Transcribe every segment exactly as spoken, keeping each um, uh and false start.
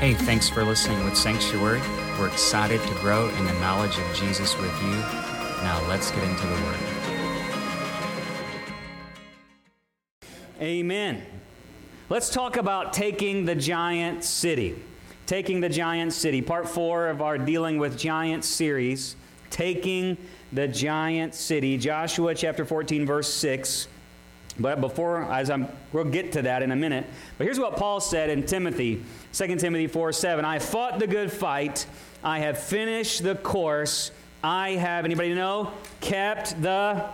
Hey, thanks for listening with Sanctuary. We're excited to grow in the knowledge of Jesus with you. Now let's get into the Word. Amen. Let's talk about taking the giant city. Taking the giant city. Part four of our Dealing with Giants series. Taking the giant city. Joshua chapter fourteen, verse six. But before, as I'm, we'll get to that in a minute. But here's what Paul said in Timothy, Second Timothy four seven. I fought the good fight. I have finished the course. I have, anybody know? Kept the,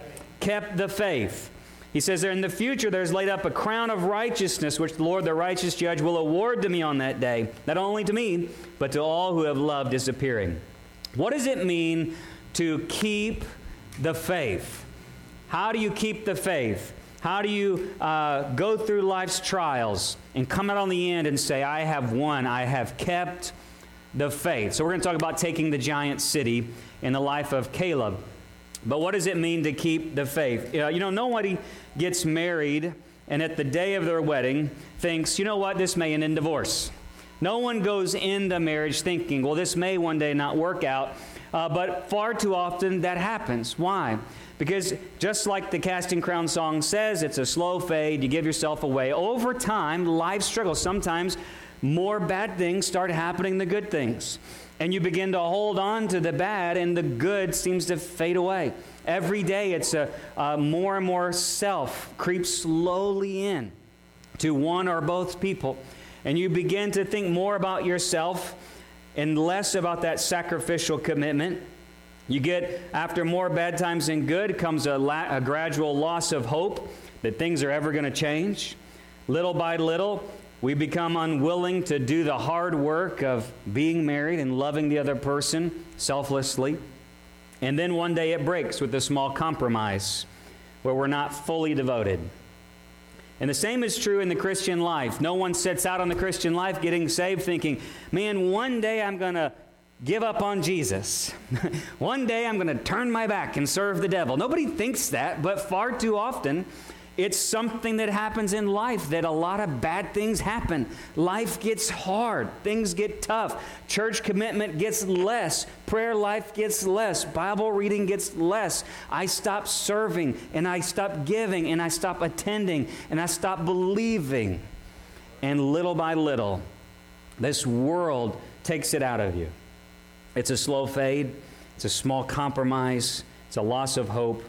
kept the faith. He says there, in the future there's laid up a crown of righteousness, which the Lord, the righteous judge, will award to me on that day. Not only to me, but to all who have loved his appearing. What does it mean to keep the faith? How do you keep the faith? How do you uh, go through life's trials and come out on the end and say, I have won, I have kept the faith? So we're going to talk about taking the giant city in the life of Caleb. But what does it mean to keep the faith? Uh, you know, nobody gets married and at the day of their wedding thinks, you know what, this may end in divorce. No one goes into marriage thinking, well, this may one day not work out. Uh, but far too often that happens. Why? Because just like the Casting Crown song says, it's a slow fade. You give yourself away. Over time, life struggles. Sometimes more bad things start happening than good things. And you begin to hold on to the bad, and the good seems to fade away. Every day, it's a, a more and more self creeps slowly in to one or both people. And you begin to think more about yourself and less about that sacrificial commitment. You get, after more bad times than good, comes a, la- a gradual loss of hope that things are ever going to change. Little by little, we become unwilling to do the hard work of being married and loving the other person selflessly. And then one day it breaks with a small compromise where we're not fully devoted. And the same is true in the Christian life. No one sets out on the Christian life getting saved thinking, man, one day I'm going to give up on Jesus. One day I'm going to turn my back and serve the devil. Nobody thinks that, but far too often it's something that happens in life, that a lot of bad things happen. Life gets hard. Things get tough. Church commitment gets less. Prayer life gets less. Bible reading gets less. I stop serving, and I stop giving, and I stop attending, and I stop believing. And little by little, this world takes it out of you. It's a slow fade. It's a small compromise. It's a loss of hope.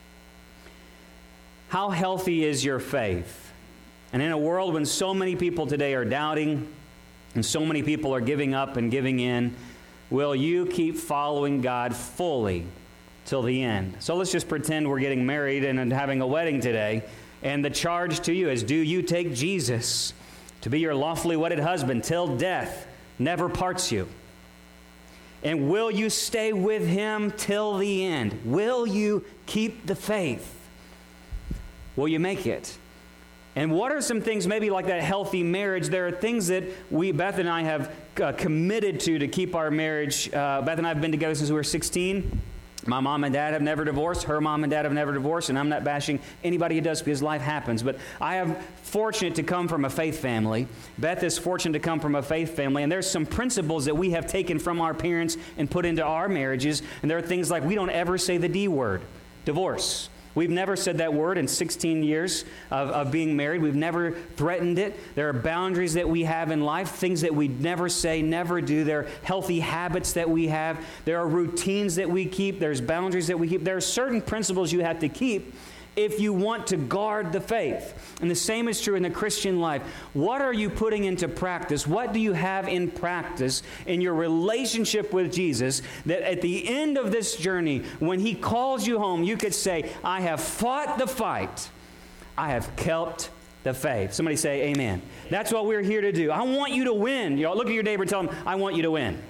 How healthy is your faith? And in a world when so many people today are doubting and so many people are giving up and giving in, will you keep following God fully till the end? So let's just pretend we're getting married and having a wedding today, and the charge to you is, do you take Jesus to be your lawfully wedded husband till death never parts you? And will you stay with him till the end? Will you keep the faith? Will you make it? And what are some things, maybe like that healthy marriage? There are things that we, Beth and I, have uh, committed to to keep our marriage. Uh, Beth and I have been together since we were sixteen. My mom and dad have never divorced. Her mom and dad have never divorced. And I'm not bashing anybody who does, because life happens. But I am fortunate to come from a faith family. Beth is fortunate to come from a faith family. And there's some principles that we have taken from our parents and put into our marriages. And there are things like we don't ever say the D word, divorce. We've never said that word in sixteen years of, of being married. We've never threatened it. There are boundaries that we have in life, things that we never say, never do. There are healthy habits that we have. There are routines that we keep. There's boundaries that we keep. There are certain principles you have to keep if you want to guard the faith. And the same is true in the Christian life. What are you putting into practice? What do you have in practice in your relationship with Jesus that at the end of this journey, when he calls you home, you could say, I have fought the fight. I have kept the faith. Somebody say amen. That's what we're here to do. I want you to win. You know, look at your neighbor and tell him, I want you to win.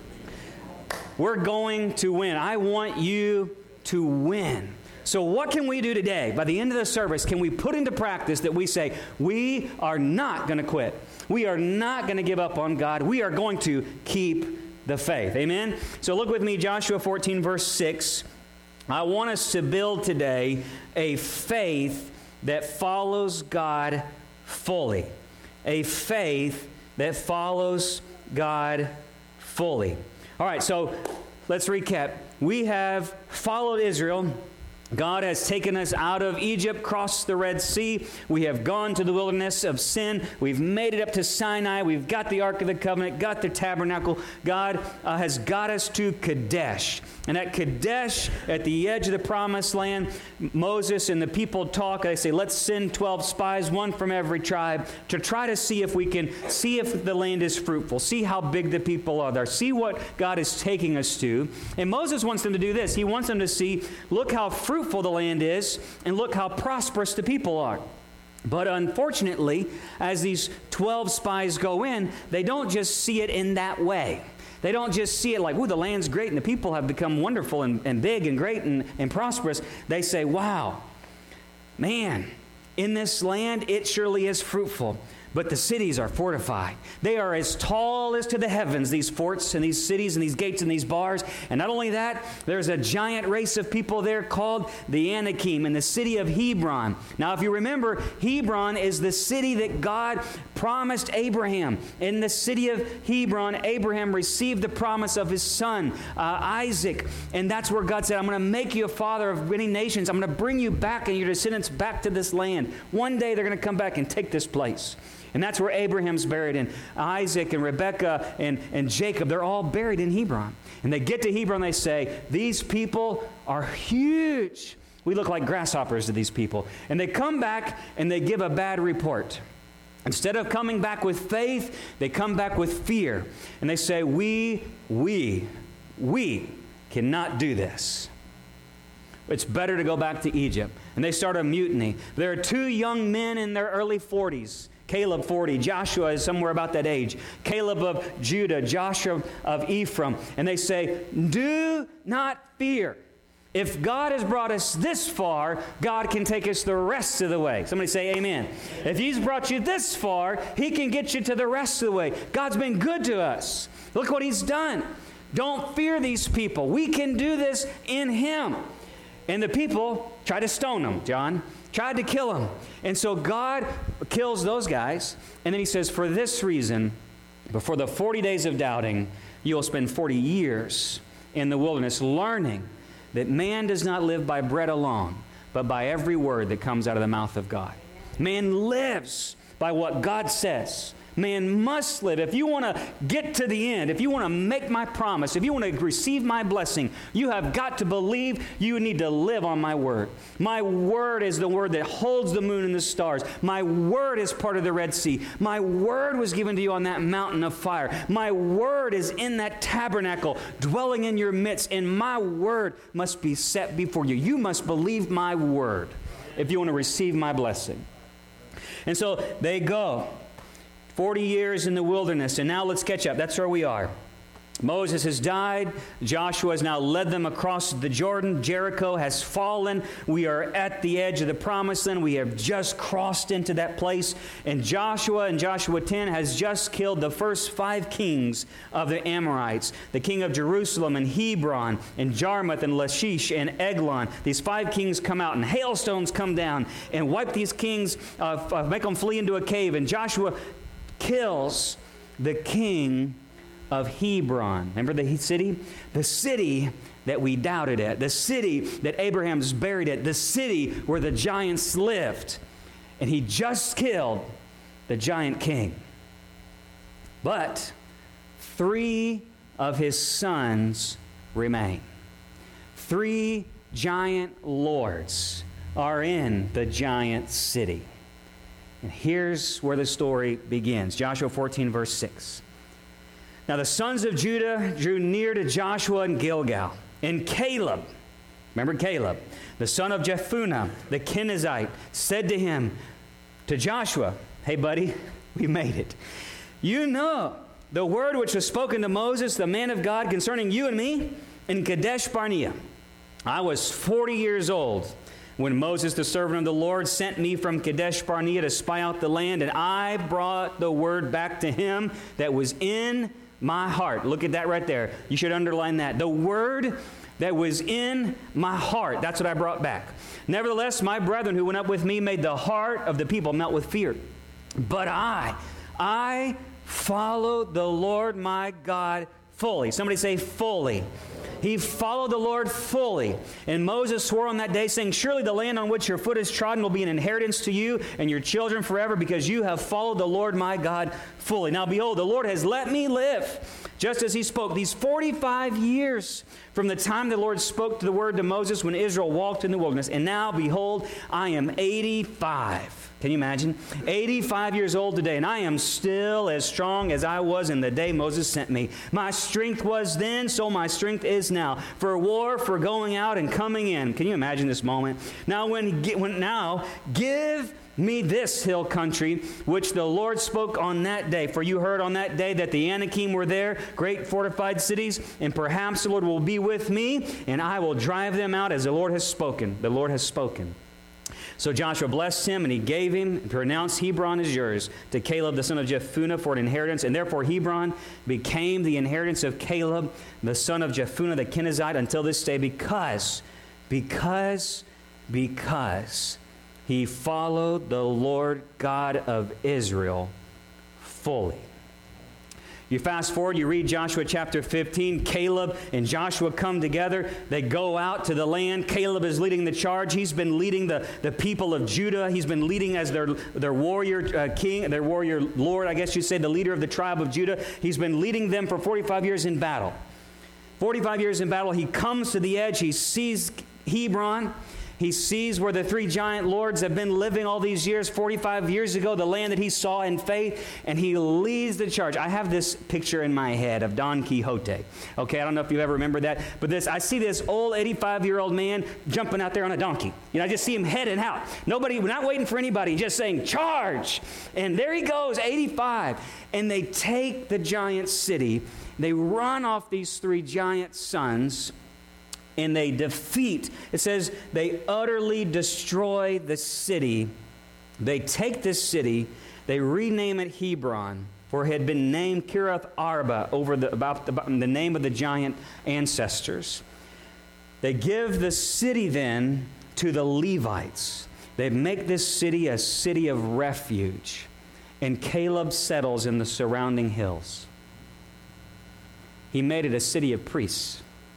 We're going to win. I want you to win. So what can we do today? By the end of the service, can we put into practice that we say, we are not going to quit. We are not going to give up on God. We are going to keep the faith. Amen? So look with me, Joshua fourteen, verse six. I want us to build today a faith that follows God fully. A faith that follows God fully. All right, so let's recap. We have followed Israel. God has taken us out of Egypt, crossed the Red Sea. We have gone to the wilderness of sin. We've made it up to Sinai. We've got the Ark of the Covenant, got the tabernacle. God uh, has got us to Kadesh. And at Kadesh, at the edge of the promised land, Moses and the people talk. They say, let's send twelve spies, one from every tribe, to try to see if we can see if the land is fruitful, see how big the people are there, see what God is taking us to. And Moses wants them to do this. He wants them to see, look how fruitful the land is, and look how prosperous the people are. But unfortunately, as these twelve spies go in, they don't just see it in that way. They don't just see it like, ooh, the land's great and the people have become wonderful and, and big and great and, and prosperous. They say, wow, man, in this land, it surely is fruitful. But the cities are fortified. They are as tall as to the heavens, these forts and these cities and these gates and these bars. And not only that, there's a giant race of people there called the Anakim in the city of Hebron. Now, if you remember, Hebron is the city that God promised Abraham. In the city of Hebron, Abraham received the promise of his son, uh, Isaac. And that's where God said, I'm going to make you a father of many nations. I'm going to bring you back and your descendants back to this land. One day they're going to come back and take this place. And that's where Abraham's buried, and Isaac and Rebekah and, and Jacob, they're all buried in Hebron. And they get to Hebron, they say, these people are huge. We look like grasshoppers to these people. And they come back and they give a bad report. Instead of coming back with faith, they come back with fear. And they say, we, we, we cannot do this. It's better to go back to Egypt. And they start a mutiny. There are two young men in their early forties. Caleb, forty. Joshua is somewhere about that age. Caleb of Judah. Joshua of Ephraim. And they say, do not fear. If God has brought us this far, God can take us the rest of the way. Somebody say amen. If He's brought you this far, He can get you to the rest of the way. God's been good to us. Look what He's done. Don't fear these people. We can do this in Him. And the people tried to stone Him, John. Tried to kill Him. And so God kills those guys. And then He says, for this reason, before the forty days of doubting, you will spend forty years in the wilderness learning that man does not live by bread alone, but by every word that comes out of the mouth of God. Man lives by what God says. Man must live. If you want to get to the end, if you want to make my promise, if you want to receive my blessing, you have got to believe you need to live on my word. My word is the word that holds the moon and the stars. My word is part of the Red Sea. My word was given to you on that mountain of fire. My word is in that tabernacle dwelling in your midst, and my word must be set before you. You must believe my word if you want to receive my blessing. And so they go. forty years in the wilderness, and now let's catch up. That's where we are. Moses has died. Joshua has now led them across the Jordan. Jericho has fallen. We are at the edge of the promised land. We have just crossed into that place. And Joshua in Joshua ten has just killed the first five kings of the Amorites. The king of Jerusalem and Hebron and Jarmuth and Lachish and Eglon. These five kings come out and hailstones come down and wipe these kings, uh, make them flee into a cave. And Joshua kills the king of Hebron. Remember the city? The city that we doubted at. The city that Abraham's buried at. The city where the giants lived. And he just killed the giant king. But three of his sons remain. Three giant lords are in the giant city. And here's where the story begins. Joshua fourteen, verse six. Now the sons of Judah drew near to Joshua in Gilgal. And Caleb, remember Caleb, the son of Jephunneh, the Kenizzite, said to him, to Joshua, hey buddy, we made it. You know the word which was spoken to Moses, the man of God, concerning you and me in Kadesh Barnea. I was forty years old when Moses, the servant of the Lord, sent me from Kadesh Barnea to spy out the land, and I brought the word back to him that was in my heart. Look at that right there. You should underline that. The word that was in my heart. That's what I brought back. Nevertheless, my brethren who went up with me made the heart of the people melt with fear. But I, I followed the Lord my God fully. Somebody say fully. He followed the Lord fully. And Moses swore on that day, saying, surely the land on which your foot is trodden will be an inheritance to you and your children forever, because you have followed the Lord my God fully. Now behold, the Lord has let me live, just as he spoke. These forty-five years from the time the Lord spoke to the word to Moses when Israel walked in the wilderness. And now, behold, I am eighty-five. Can you imagine? eighty-five years old today, and I am still as strong as I was in the day Moses sent me. My strength was then, so my strength is now. For war, for going out and coming in. Can you imagine this moment? Now, when, when now, give me this hill country, which the Lord spoke on that day. For you heard on that day that the Anakim were there, great fortified cities, and perhaps the Lord will be with me, and I will drive them out as the Lord has spoken. The Lord has spoken. So Joshua blessed him, and he gave him, and pronounced Hebron as yours, to Caleb the son of Jephunneh for an inheritance. And therefore Hebron became the inheritance of Caleb the son of Jephunneh the Kenizzite until this day, because, because, because he followed the Lord God of Israel fully. You fast forward, you read Joshua chapter fifteen. Caleb and Joshua come together. They go out to the land. Caleb is leading the charge. He's been leading the, the people of Judah. He's been leading as their, their warrior uh, king, their warrior lord, I guess you'd say, the leader of the tribe of Judah. He's been leading them for forty-five years in battle. forty-five years in battle. He comes to the edge. He sees Hebron. He sees where the three giant lords have been living all these years, forty-five years ago, the land that he saw in faith, and he leads the charge. I have this picture in my head of Don Quixote. Okay, I don't know if you ever remember that, but this I see this old eighty-five-year-old man jumping out there on a donkey. You know, I just see him heading out. Nobody, we're not waiting for anybody, just saying, charge! And there he goes, eighty-five. And they take the giant city. They run off these three giant sons, and they defeat. It says they utterly destroy the city. They take this city, they rename it Hebron, for it had been named Kiriath Arba over the, about the, the name of the giant ancestors. They give the city then to the Levites. They make this city a city of refuge. And Caleb settles in the surrounding hills. He made it a city of priests.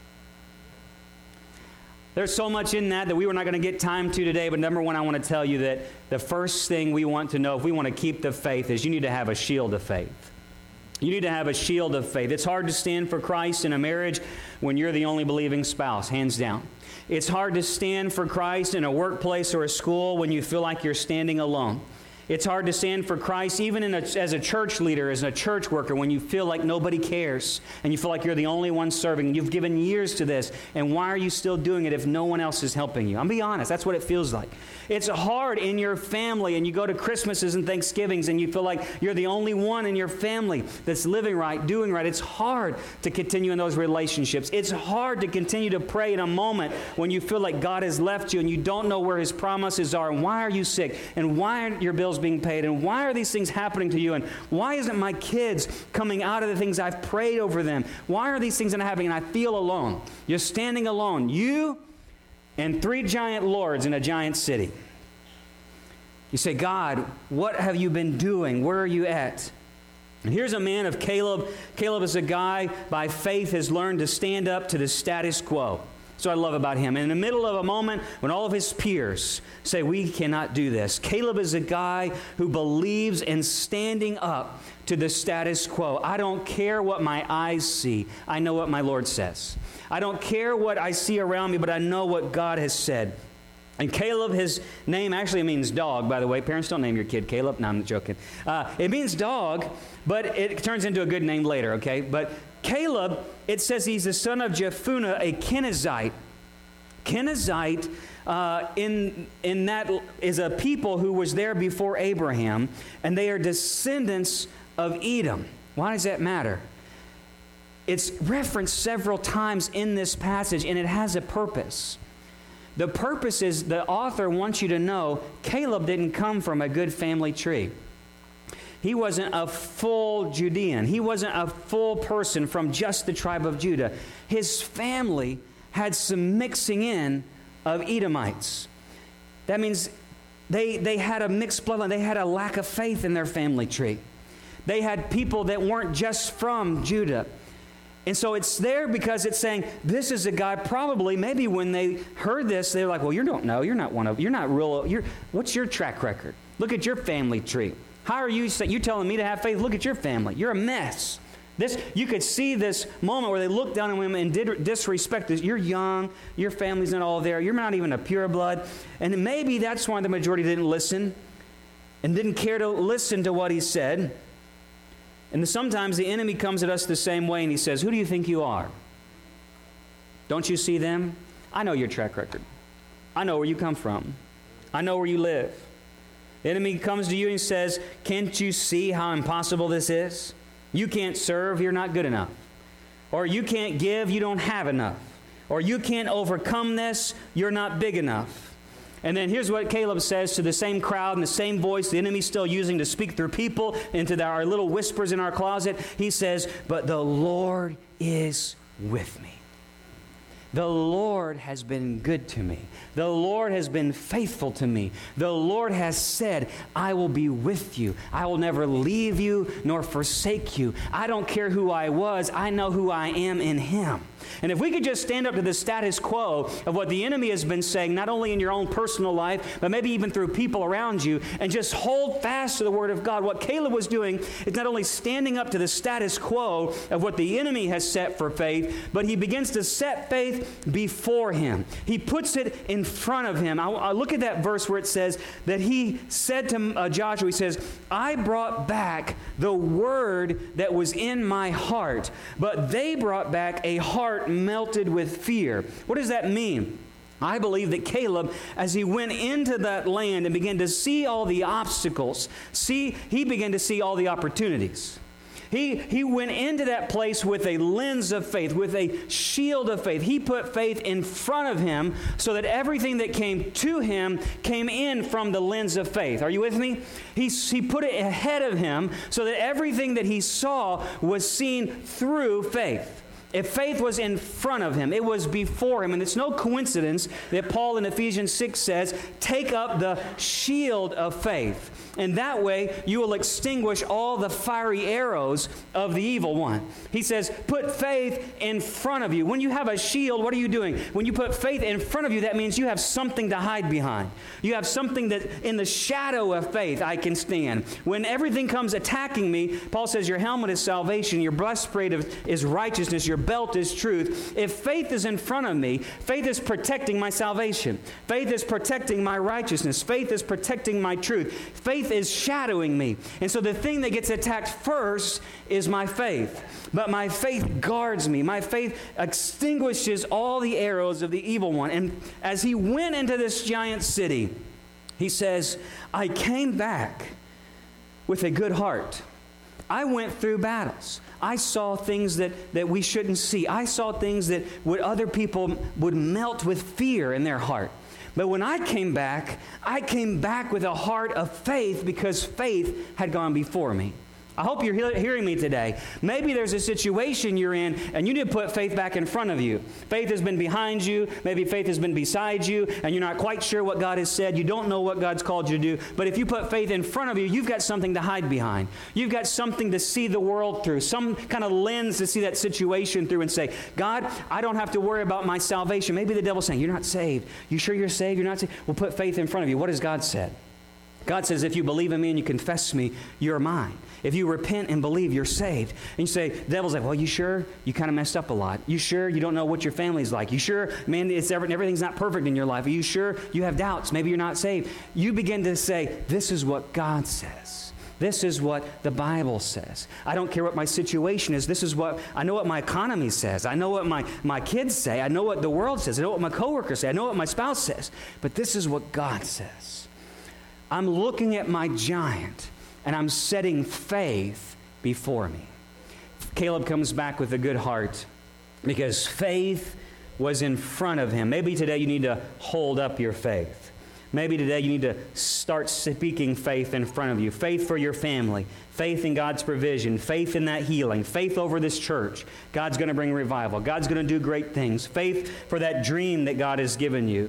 There's so much in that that we were not going to get time to today, but number one, I want to tell you that the first thing we want to know if we want to keep the faith is you need to have a shield of faith. You need to have a shield of faith. It's hard to stand for Christ in a marriage when you're the only believing spouse, hands down. It's hard to stand for Christ in a workplace or a school when you feel like you're standing alone. It's hard to stand for Christ even in a, as a church leader, as a church worker, when you feel like nobody cares and you feel like you're the only one serving. You've given years to this, and why are you still doing it if no one else is helping you? I'm being honest, that's what it feels like. It's hard in your family, and you go to Christmases and Thanksgivings, and you feel like you're the only one in your family that's living right, doing right. It's hard to continue in those relationships. It's hard to continue to pray in a moment when you feel like God has left you and you don't know where His promises are, and why are you sick, and why aren't your bills being paid, and why are these things happening to you, and why isn't my kids coming out of the things I've prayed over them? Why are these things not happening, and I feel alone? You're standing alone. You and three giant lords in a giant city. You say, God, what have you been doing? Where are you at? And here's a man of Caleb. Caleb is a guy by faith has learned to stand up to the status quo. So I love about him. In the middle of a moment when all of his peers say, we cannot do this, Caleb is a guy who believes in standing up to the status quo. I don't care what my eyes see. I know what my Lord says. I don't care what I see around me, but I know what God has said. And Caleb, his name actually means dog, by the way. Parents, don't name your kid Caleb. No, I'm joking. Uh, it means dog, but it turns into a good name later, okay? But Caleb, it says he's the son of Jephunneh, a Kenizzite. Kenizzite, uh, in, in that is a people who was there before Abraham, and they are descendants of Edom. Why does that matter? It's referenced several times in this passage, and it has a purpose. The purpose is the author wants you to know Caleb didn't come from a good family tree. He wasn't a full Judean. He wasn't a full person from just the tribe of Judah. His family had some mixing in of Edomites. That means they, they had a mixed bloodline. They had a lack of faith in their family tree. They had people that weren't just from Judah. And so it's there because it's saying, this is a guy probably, maybe when they heard this, they were like, well, you don't know. You're not one of, you're not real. You're, what's your track record? Look at your family tree. How are you, you're telling me to have faith? Look at your family. You're a mess. This, you could see this moment where they looked down on him and did disrespect this. You're young. Your family's not all there. You're not even a pure blood. And maybe that's why the majority didn't listen and didn't care to listen to what he said. And sometimes the enemy comes at us the same way and he says, who do you think you are? Don't you see them? I know your track record. I know where you come from. I know where you live. The enemy comes to you and he says, can't you see how impossible this is? You can't serve, you're not good enough. Or you can't give, you don't have enough. Or you can't overcome this, you're not big enough. And then here's what Caleb says to the same crowd in the same voice the enemy's still using to speak through people into the, our little whispers in our closet. He says, but the Lord is with me. The Lord has been good to me. The Lord has been faithful to me. The Lord has said, I will be with you. I will never leave you nor forsake you. I don't care who I was. I know who I am in Him. And if we could just stand up to the status quo of what the enemy has been saying, not only in your own personal life, but maybe even through people around you, and just hold fast to the Word of God. What Caleb was doing is not only standing up to the status quo of what the enemy has set for faith, but he begins to set faith before him. He puts it in front of him. I, I look at that verse where it says that he said to uh, Joshua, he says, I brought back the word that was in my heart, but they brought back a heart melted with fear. What does that mean? I believe that Caleb, as he went into that land and began to see all the obstacles, see, he began to see all the opportunities. He, he went into that place with a lens of faith, with a shield of faith. He put faith in front of him so that everything that came to him came in from the lens of faith. Are you with me? He, he put it ahead of him so that everything that he saw was seen through faith. If faith was in front of him, it was before him. And it's no coincidence that Paul in Ephesians six says, take up the shield of faith. And that way you will extinguish all the fiery arrows of the evil one. He says, put faith in front of you. When you have a shield, what are you doing? When you put faith in front of you, that means you have something to hide behind. You have something that in the shadow of faith I can stand. When everything comes attacking me, Paul says your helmet is salvation, your breastplate is righteousness, your belt is truth. If faith is in front of me, faith is protecting my salvation. Faith is protecting my righteousness. Faith is protecting my truth. Faith is shadowing me. And so the thing that gets attacked first is my faith. But my faith guards me. My faith extinguishes all the arrows of the evil one. And as he went into this giant city, he says, I came back with a good heart. I went through battles. I saw things that, that we shouldn't see. I saw things that would other people would melt with fear in their heart. But when I came back, I came back with a heart of faith because faith had gone before me. I hope you're he- hearing me today. Maybe there's a situation you're in and you need to put faith back in front of you. Faith has been behind you. Maybe faith has been beside you and you're not quite sure what God has said. You don't know what God's called you to do. But if you put faith in front of you, you've got something to hide behind. You've got something to see the world through, some kind of lens to see that situation through and say, God, I don't have to worry about my salvation. Maybe the devil's saying, you're not saved. You sure you're saved? You're not saved? Well, put faith in front of you. What has God said? God says, if you believe in me and you confess me, you're mine. If you repent and believe, you're saved. And you say, the devil's like, well, you sure? You kind of messed up a lot. You sure you don't know what your family's like? You sure, man, it's ever, everything's not perfect in your life? Are you sure you have doubts? Maybe you're not saved. You begin to say, this is what God says. This is what the Bible says. I don't care what my situation is. This is what, I know what my economy says. I know what my, my kids say. I know what the world says. I know what my coworkers say. I know what my spouse says. But this is what God says. I'm looking at my giant, and I'm setting faith before me. Caleb comes back with a good heart because faith was in front of him. Maybe today you need to hold up your faith. Maybe today you need to start speaking faith in front of you. Faith for your family. Faith in God's provision. Faith in that healing. Faith over this church. God's going to bring revival. God's going to do great things. Faith for that dream that God has given you.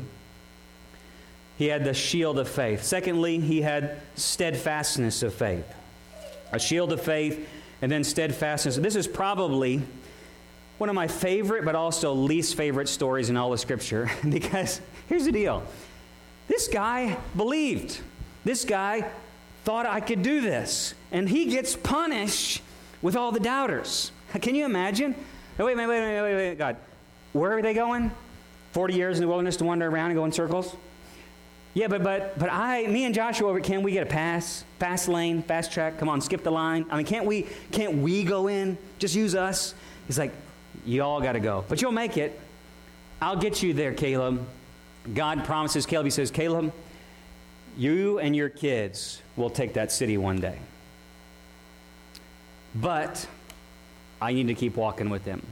He had the shield of faith. Secondly, he had steadfastness of faith. a shield of faith, and then steadfastness. This is probably one of my favorite but also least favorite stories in all of Scripture, because here's the deal. This guy believed. This guy thought I could do this, and he gets punished with all the doubters. Can you imagine? Oh, wait, wait, wait, wait, wait, wait, God. Where are they going? forty years in the wilderness to wander around and go in circles? Yeah, but but but I, me and Joshua, can we get a pass? Fast lane, fast track? Come on, skip the line. I mean, can't we, can't we go in? Just use us. He's like, you all got to go. But you'll make it. I'll get you there, Caleb. God promises Caleb, he says, Caleb, you and your kids will take that city one day. But I need to keep walking with them.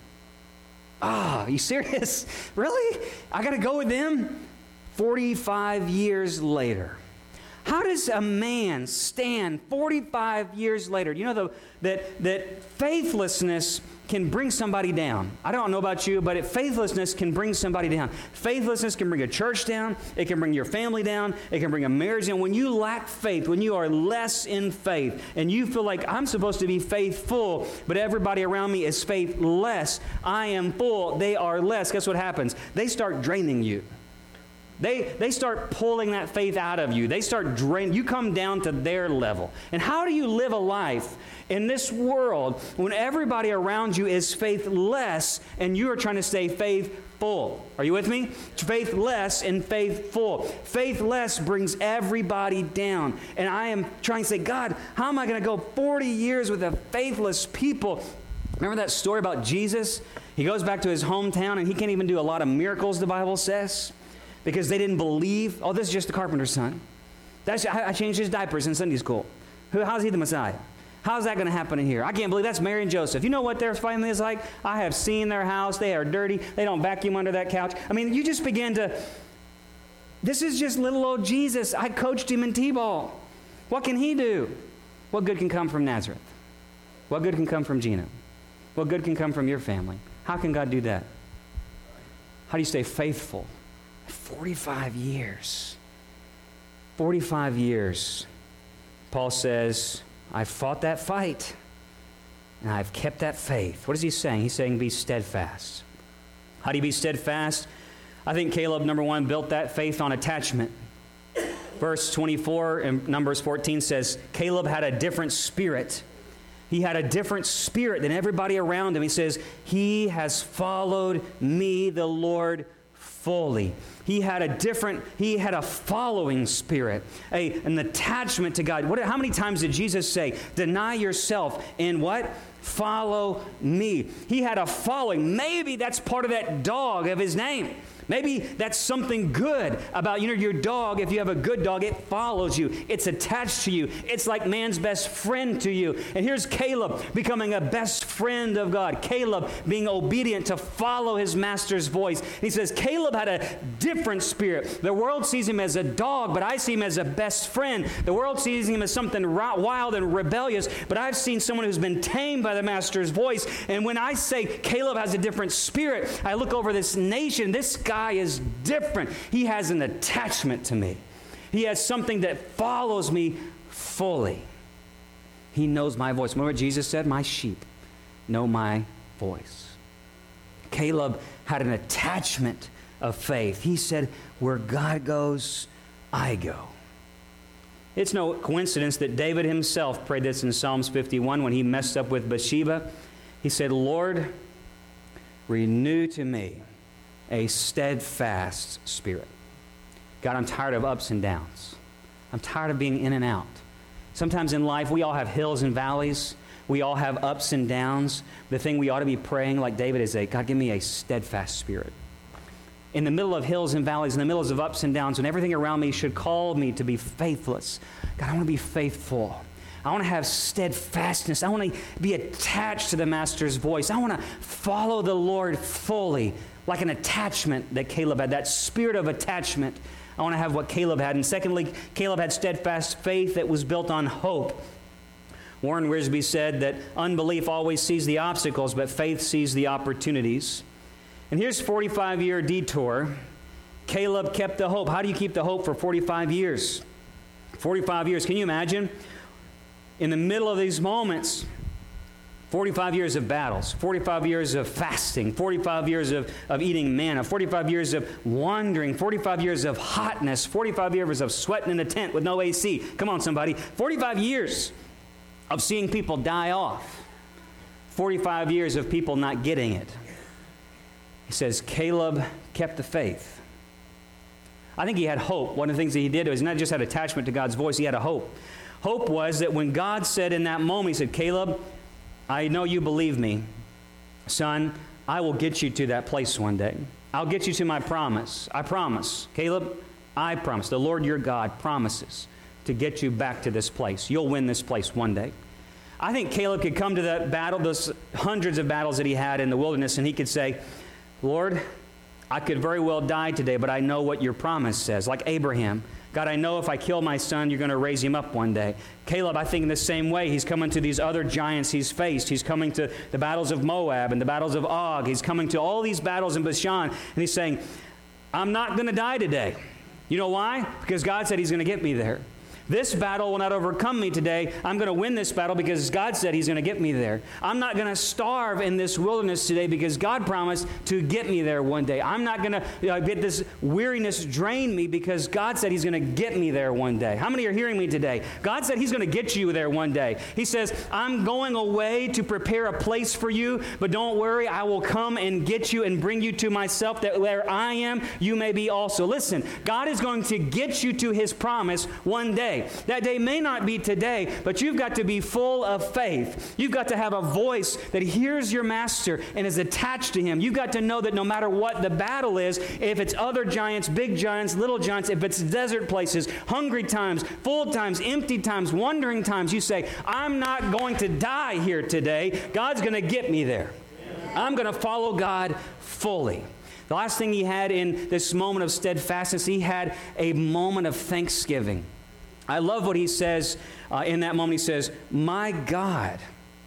Ah, are you serious? Really? I got to go with them? forty-five years later. How does a man stand forty-five years later? You know the, that, that faithlessness can bring somebody down. I don't know about you, but it, faithlessness can bring somebody down. Faithlessness can bring a church down. It can bring your family down. It can bring a marriage down. When you lack faith, when you are less in faith, and you feel like I'm supposed to be faithful, but everybody around me is faithless, I am full, they are less. Guess what happens? They start draining you. They, they start pulling that faith out of you. They start draining. You come down to their level. And how do you live a life in this world when everybody around you is faithless and you are trying to stay faithful? Are you with me? Faithless and faithful. Faithless brings everybody down. And I am trying to say, God, how am I going to go forty years with a faithless people? Remember that story about Jesus? He goes back to his hometown and he can't even do a lot of miracles, the Bible says, because they didn't believe. Oh, this is just the carpenter's son. That's, I, I changed his diapers in Sunday school. Who, how's he the Messiah? How's that going to happen in here? I can't believe that's Mary and Joseph. You know what their family is like? I have seen their house. They are dirty. They don't vacuum under that couch. I mean, you just begin to, this is just little old Jesus. I coached him in T-ball. What can he do? What good can come from Nazareth? What good can come from Gina? What good can come from your family? How can God do that? How do you stay faithful? forty-five years. forty-five years. Paul says, I've fought that fight, and I've kept that faith. What is he saying? He's saying be steadfast. How do you be steadfast? I think Caleb, number one, built that faith on attachment. Verse twenty-four in Numbers fourteen says, Caleb had a different spirit. He had a different spirit than everybody around him. He says, he has followed me, the Lord, fully. He had a different, he had a following spirit, a, an attachment to God. What, how many times did Jesus say, deny yourself and what? Follow me. He had a following. Maybe that's part of that dog of his name. Maybe that's something good about, you know, your dog. If you have a good dog, it follows you. It's attached to you. It's like man's best friend to you. And here's Caleb becoming a best friend of God. Caleb being obedient to follow his master's voice. He says, Caleb had a different spirit. The world sees him as a dog, but I see him as a best friend. The world sees him as something wild and rebellious, but I've seen someone who's been tamed by the master's voice. And when I say Caleb has a different spirit, I look over this nation. This guy Guy is different. He has an attachment to me. He has something that follows me fully. He knows my voice. Remember what Jesus said? My sheep know my voice. Caleb had an attachment of faith. He said, where God goes, I go. It's no coincidence that David himself prayed this in Psalms fifty-one when he messed up with Bathsheba. He said, Lord, renew to me a steadfast spirit. God, I'm tired of ups and downs. I'm tired of being in and out. Sometimes in life, we all have hills and valleys. We all have ups and downs. The thing we ought to be praying, like David, is, a, God, give me a steadfast spirit. In the middle of hills and valleys, in the middle of ups and downs, when everything around me should call me to be faithless, God, I want to be faithful. I want to have steadfastness. I want to be attached to the Master's voice. I want to follow the Lord fully, like an attachment that Caleb had, that spirit of attachment. I want to have what Caleb had. And secondly, Caleb had steadfast faith that was built on hope. Warren Wiersbe said that unbelief always sees the obstacles, but faith sees the opportunities. And here's a forty-five-year detour. Caleb kept the hope. How do you keep the hope for forty-five years? forty-five years. Can you imagine? in the middle of these moments, forty-five years of battles, forty-five years of fasting, forty-five years of, of eating manna, forty-five years of wandering, forty-five years of hotness, forty-five years of sweating in a tent with no A C. Come on, somebody. forty-five years of seeing people die off. forty-five years of people not getting it. He says, Caleb kept the faith. I think he had hope. One of the things that he did was not just had attachment to God's voice, he had a hope. Hope was that when God said in that moment, he said, Caleb, I know you believe me. Son, I will get you to that place one day. I'll get you to my promise. I promise. Caleb, I promise. The Lord your God promises to get you back to this place. You'll win this place one day. I think Caleb could come to that battle, those hundreds of battles that he had in the wilderness, and he could say, Lord, I could very well die today, but I know what your promise says. Like Abraham. God, I know if I kill my son, you're going to raise him up one day. Caleb, I think in the same way, he's coming to these other giants he's faced. He's coming to the battles of Moab and the battles of Og. He's coming to all these battles in Bashan, and he's saying, I'm not going to die today. You know why? Because God said he's going to get me there. This battle will not overcome me today. I'm going to win this battle because God said he's going to get me there. I'm not going to starve in this wilderness today because God promised to get me there one day. I'm not going to you know, get this weariness drain me because God said he's going to get me there one day. How many are hearing me today? God said he's going to get you there one day. He says, I'm going away to prepare a place for you, but don't worry, I will come and get you and bring you to myself that where I am, you may be also. Listen, God is going to get you to his promise one day. That day may not be today, but you've got to be full of faith. You've got to have a voice that hears your master and is attached to him. You've got to know that no matter what the battle is, if it's other giants, big giants, little giants, if it's desert places, hungry times, full times, empty times, wandering times, you say, I'm not going to die here today. God's going to get me there. I'm going to follow God fully. The last thing he had in this moment of steadfastness, he had a moment of thanksgiving. I love what he says uh, in that moment. He says, my God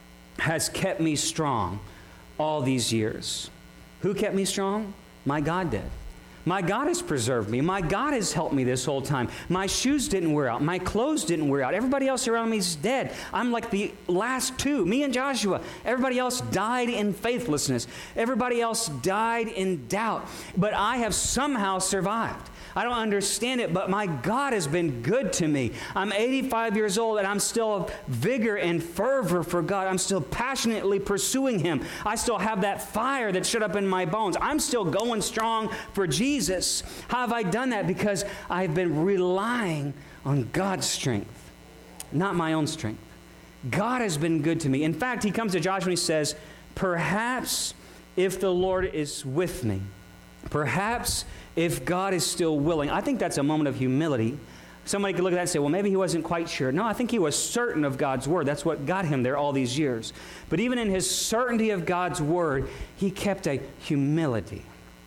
has kept me strong all these years. Who kept me strong? My God did. My God has preserved me. My God has helped me this whole time. My shoes didn't wear out. My clothes didn't wear out. Everybody else around me is dead. I'm like the last two, me and Joshua. Everybody else died in faithlessness. Everybody else died in doubt. But I have somehow survived. I don't understand it, but my God has been good to me. I'm eighty-five years old, and I'm still of vigor and fervor for God. I'm still passionately pursuing him. I still have that fire that shut up in my bones. I'm still going strong for Jesus. How have I done that? Because I've been relying on God's strength, not my own strength. God has been good to me. In fact, he comes to Joshua and he says, perhaps if the Lord is with me, perhaps if God is still willing. I think that's a moment of humility. Somebody could look at that and say, well, maybe he wasn't quite sure. No, I think he was certain of God's word. That's what got him there all these years. But even in his certainty of God's word, he kept a humility.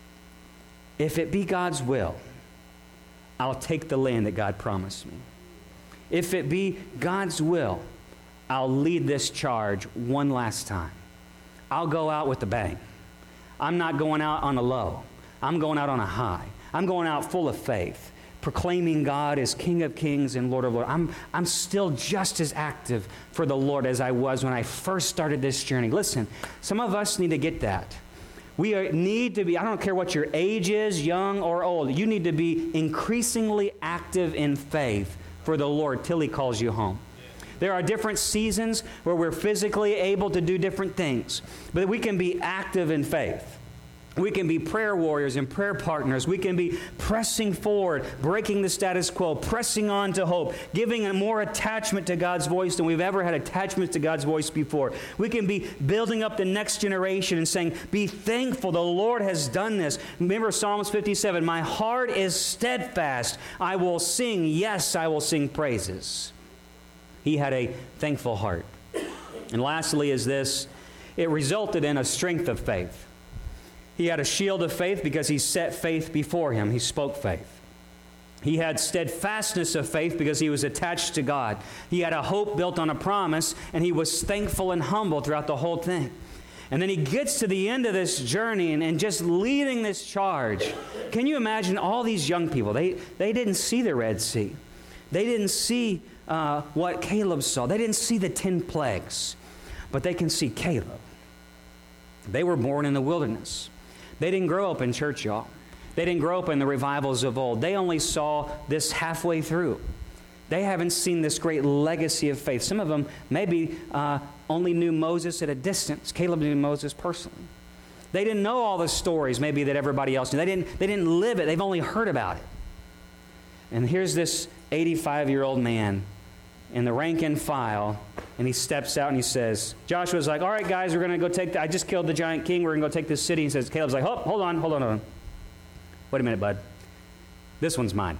If it be God's will, I'll take the land that God promised me. If it be God's will, I'll lead this charge one last time. I'll go out with a bang. I'm not going out on a low. I'm going out on a high. I'm going out full of faith, proclaiming God as King of Kings and Lord of Lords. I'm, I'm still just as active for the Lord as I was when I first started this journey. Listen, some of us need to get that. We are, need to be, I don't care what your age is, young or old, you need to be increasingly active in faith for the Lord till he calls you home. There are different seasons where we're physically able to do different things, but we can be active in faith. We can be prayer warriors and prayer partners. We can be pressing forward, breaking the status quo, pressing on to hope, giving a more attachment to God's voice than we've ever had attachment to God's voice before. We can be building up the next generation and saying, be thankful, the Lord has done this. Remember Psalms fifty-seven, my heart is steadfast. I will sing, yes, I will sing praises. He had a thankful heart. And lastly is this, it resulted in a strength of faith. He had a shield of faith because he set faith before him. He spoke faith. He had steadfastness of faith because he was attached to God. He had a hope built on a promise, and he was thankful and humble throughout the whole thing. And then he gets to the end of this journey and, and just leading this charge. Can you imagine all these young people? They, they didn't see the Red Sea. They didn't see uh, what Caleb saw. They didn't see the ten plagues, but they can see Caleb. They were born in the wilderness. They didn't grow up in church, y'all. They didn't grow up in the revivals of old. They only saw this halfway through. They haven't seen this great legacy of faith. Some of them maybe uh, only knew Moses at a distance. Caleb knew Moses personally. They didn't know all the stories maybe that everybody else knew. They didn't, they didn't live it. They've only heard about it. And here's this eighty-five-year-old man in the rank and file, and he steps out and he says, Joshua's like, all right, guys, we're going to go take, the, I just killed the giant king. We're going to go take this city. He says, Caleb's like, oh, hold on, hold on, hold on. Wait a minute, bud. This one's mine.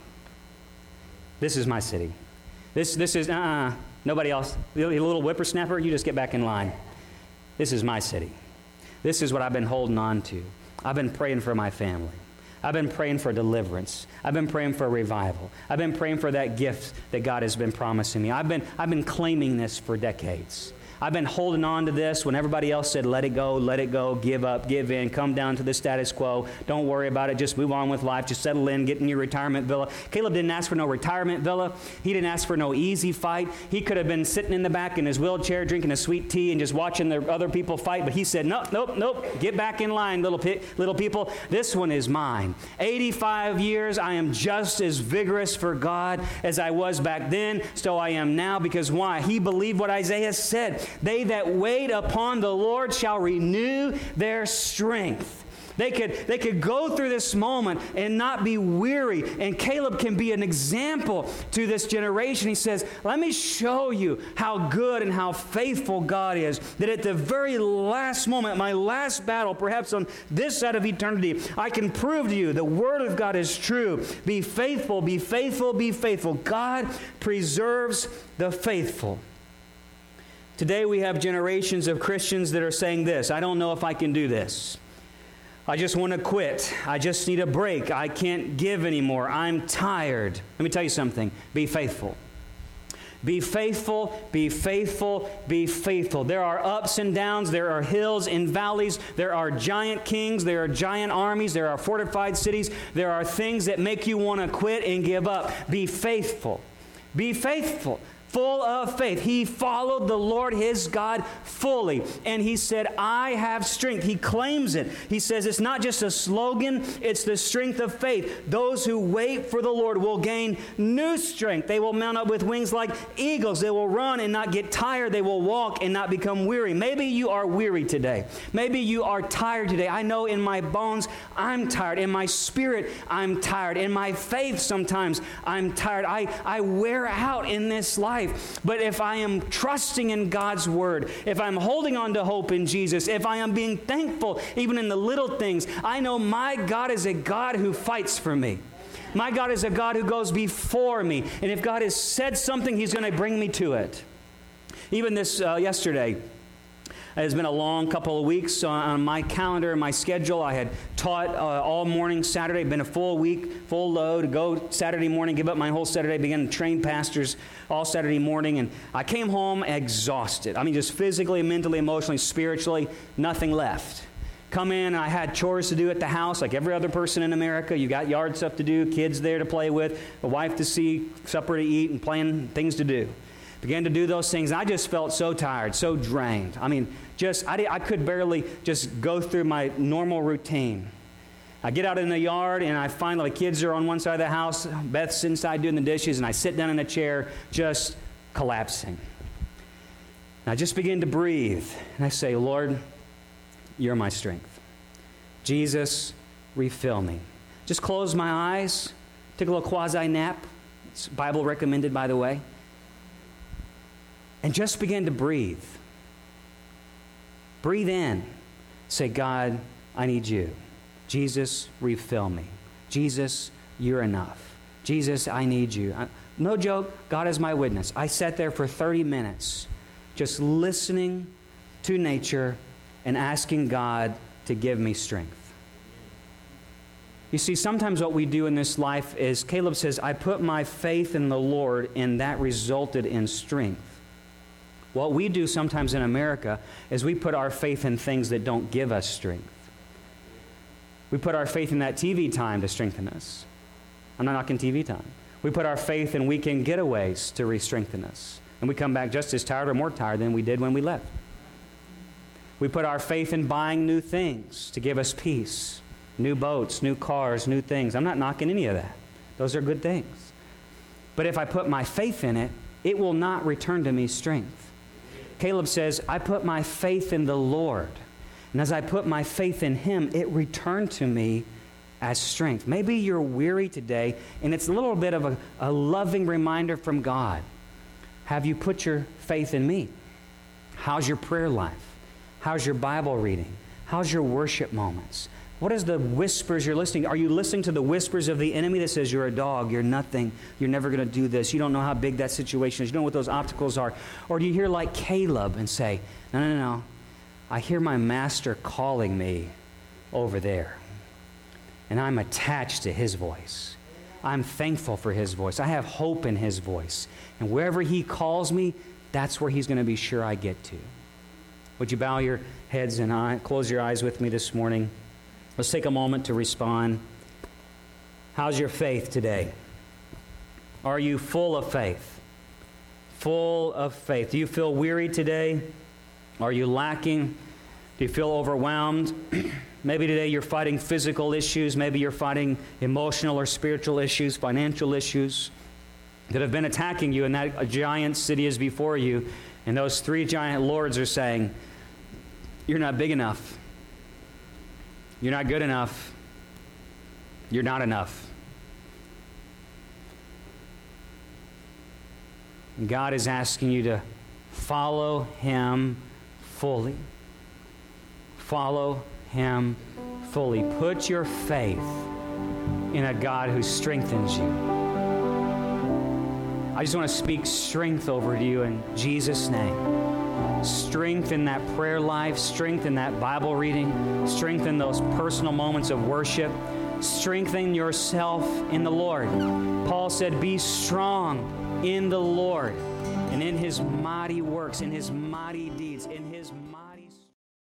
This is my city. This, this is, uh-uh, nobody else. You little whippersnapper, you just get back in line. This is my city. This is what I've been holding on to. I've been praying for my family. I've been praying for deliverance. I've been praying for revival. I've been praying for that gift that God has been promising me. I've been, I've been claiming this for decades. I've been holding on to this when everybody else said, let it go, let it go, give up, give in, come down to the status quo. Don't worry about it. Just move on with life. Just settle in, get in your retirement villa. Caleb didn't ask for no retirement villa. He didn't ask for no easy fight. He could have been sitting in the back in his wheelchair drinking a sweet tea and just watching the other people fight. But he said, nope, nope, nope. Get back in line, little, pe- little people. This one is mine. eighty-five years, I am just as vigorous for God as I was back then, so I am now. Because why? He believed what Isaiah said. They that wait upon the Lord shall renew their strength. They could, they could go through this moment and not be weary. And Caleb can be an example to this generation. He says, let me show you how good and how faithful God is. That at the very last moment, my last battle, perhaps on this side of eternity, I can prove to you the Word of God is true. Be faithful, be faithful, be faithful. God preserves the faithful. Today we have generations of Christians that are saying this, I don't know if I can do this. I just want to quit. I just need a break. I can't give anymore. I'm tired. Let me tell you something. Be faithful. Be faithful, be faithful, be faithful. There are ups and downs. There are hills and valleys. There are giant kings. There are giant armies. There are fortified cities. There are things that make you want to quit and give up. Be faithful. Be faithful. Full of faith. He followed the Lord his God fully. And he said, I have strength. He claims it. He says it's not just a slogan, it's the strength of faith. Those who wait for the Lord will gain new strength. They will mount up with wings like eagles. They will run and not get tired. They will walk and not become weary. Maybe you are weary today. Maybe you are tired today. I know in my bones I'm tired. In my spirit I'm tired. In my faith sometimes I'm tired. I, I wear out in this life. But if I am trusting in God's Word, if I'm holding on to hope in Jesus, if I am being thankful even in the little things, I know my God is a God who fights for me. My God is a God who goes before me. And if God has said something, He's going to bring me to it. Even this uh, yesterday, it has been a long couple of weeks on my calendar and my schedule. I had taught uh, all morning Saturday. Been a full week, full load. Go Saturday morning, give up my whole Saturday, begin to train pastors all Saturday morning. And I came home exhausted. I mean, just physically, mentally, emotionally, spiritually, nothing left. Come in, I had chores to do at the house like every other person in America. You got yard stuff to do, kids there to play with, a wife to see, supper to eat, and plan things to do. Began to do those things, and I just felt so tired, so drained. I mean, just I, I could barely just go through my normal routine. I get out in the yard, and I find the kids are on one side of the house, Beth's inside doing the dishes, and I sit down in a chair, just collapsing. And I just begin to breathe, and I say, Lord, you're my strength. Jesus, refill me. Just close my eyes, take a little quasi-nap. It's Bible recommended, by the way. And just begin to breathe. Breathe in. Say, God, I need you. Jesus, refill me. Jesus, you're enough. Jesus, I need you. I, no joke, God is my witness. I sat there for thirty minutes just listening to nature and asking God to give me strength. You see, sometimes what we do in this life is, Caleb says, I put my faith in the Lord, and that resulted in strength. What we do sometimes in America is we put our faith in things that don't give us strength. We put our faith in that T V time to strengthen us. I'm not knocking T V time. We put our faith in weekend getaways to re-strengthen us. And we come back just as tired or more tired than we did when we left. We put our faith in buying new things to give us peace. New boats, new cars, new things. I'm not knocking any of that. Those are good things. But if I put my faith in it, it will not return to me strength. Caleb says, I put my faith in the Lord. And as I put my faith in Him, it returned to me as strength. Maybe you're weary today, and it's a little bit of a, a loving reminder from God. Have you put your faith in me? How's your prayer life? How's your Bible reading? How's your worship moments? What is the whispers you're listening? Are you listening to the whispers of the enemy that says you're a dog, you're nothing, you're never going to do this, you don't know how big that situation is, you don't know what those obstacles are? Or do you hear like Caleb and say, no, no, no, I hear my master calling me over there, and I'm attached to his voice. I'm thankful for his voice. I have hope in his voice. And wherever he calls me, that's where he's going to be sure I get to. Would you bow your heads and eye, close your eyes with me this morning? Let's take a moment to respond. How's your faith today? Are you full of faith? Full of faith. Do you feel weary today? Are you lacking? Do you feel overwhelmed? Maybe today you're fighting physical issues. Maybe you're fighting emotional or spiritual issues, financial issues that have been attacking you, and that giant city is before you. And those three giant lords are saying, you're not big enough. You're not good enough. You're not enough. And God is asking you to follow Him fully. Follow Him fully. Put your faith in a God who strengthens you. I just want to speak strength over you in Jesus' name. Strength in that prayer life, strength in that Bible reading, strength in those personal moments of worship. Strengthen yourself in the Lord. Paul said, be strong in the Lord and in His mighty works, in His mighty deeds, in His mighty